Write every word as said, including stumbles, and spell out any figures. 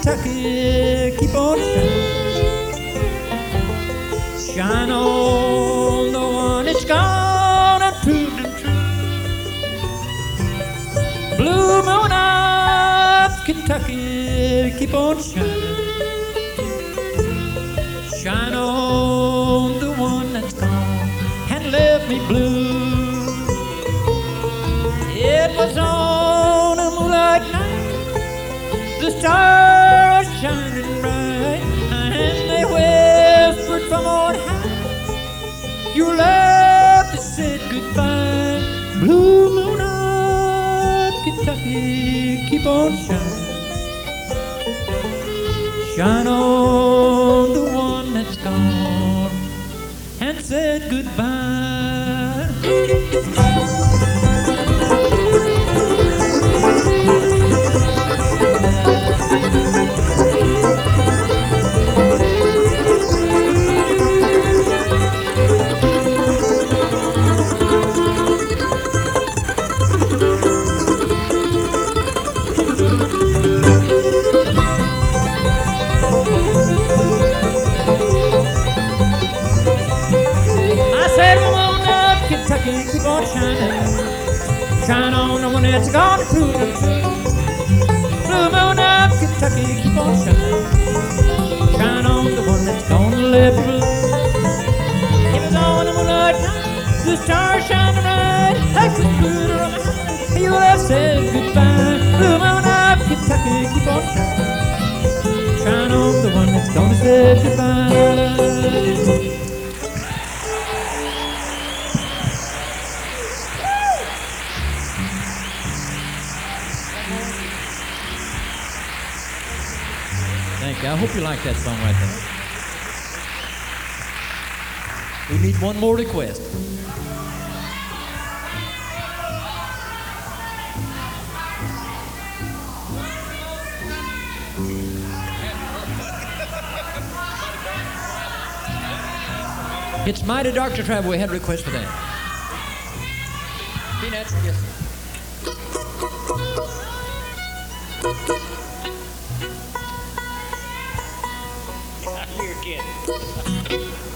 Kentucky, keep on shining. Shine on the one that's gone and proved it true. Blue moon of Kentucky, keep on shining. Shine on the one that's gone and left me blue. It was on a moonlight night, the stars shining bright, and they whispered from on high, your love that said goodbye. Blue moon of Kentucky, keep on shining. Shine on the one that's gone and said goodbye. Keep on shining. Shine on the one that's gone to prove it true. Blue moon of Kentucky, keep on shining. Shine on the one that's gone to live blue. It was on the moonlight night, the stars shining bright, like the good of mine. You have said goodbye. Blue moon of Kentucky, keep on shining. Shine on the one that's gone to say goodbye. Thank you. I hope you like that song right there. We need one more request. It's mighty dark to travel. We had a request for that. Peanuts, yes, sir. Here again.